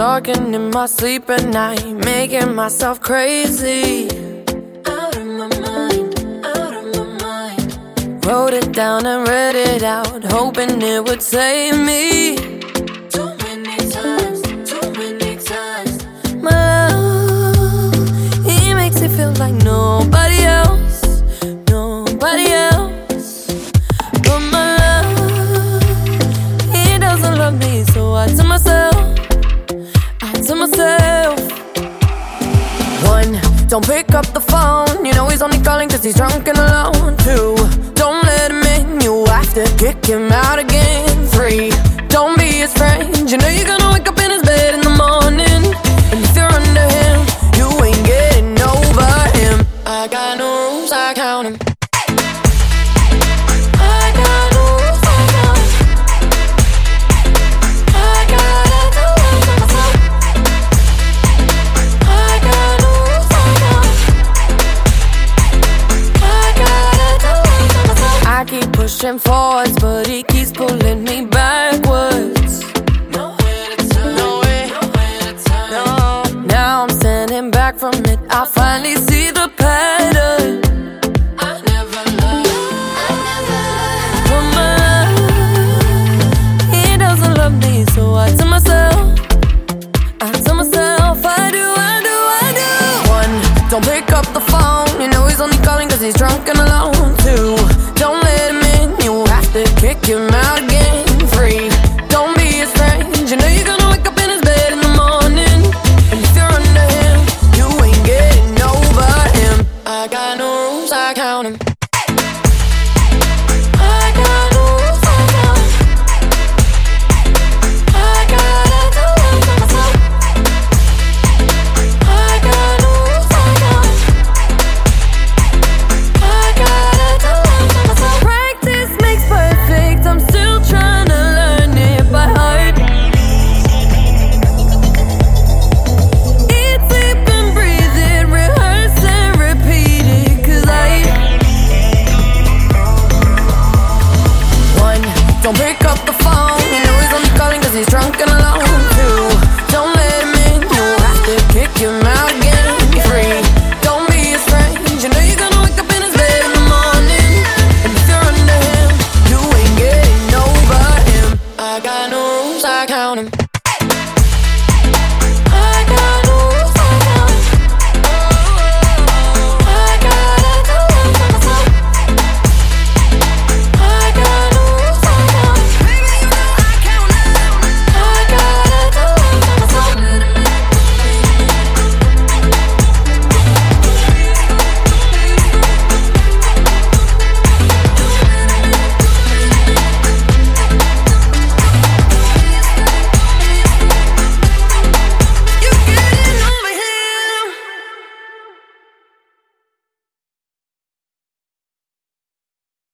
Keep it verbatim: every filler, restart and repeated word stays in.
Talking in my sleep at night, making myself crazy. Out of my mind, out of my mind. Wrote it down and read it out, hoping it would save me. Too many times, too many times. My love, he makes it feel like nobody else, nobody else. But my love, he doesn't love me, so I tell myself, to myself. One, don't pick up the phone, you know he's only calling cause he's drunk and alone. Two, don't let him in, you have to kick him out again. Three, don't be his friend, you know you're gonna wake up in his bed in the morning. And if you're under him, you ain't getting over him. I got no rules, I count him. Pushing forwards, but he keeps pulling me backwards. Nowhere to turn, nowhere, nowhere to turn. No. Now I'm standing back from it, I finally see the pattern. I never loved, I never loved. But my love, he doesn't love me, so I tell myself, I tell myself, I do, I do, I do. One, don't pick up the phone, you know he's only calling cause he's drunk and alone. Two, don't let him in, you have to kick him out again. Three, don't be his friend, you know you're gonna wake up in his bed in the morning. And if you're under him, you ain't getting over him. I got no rules, I count him.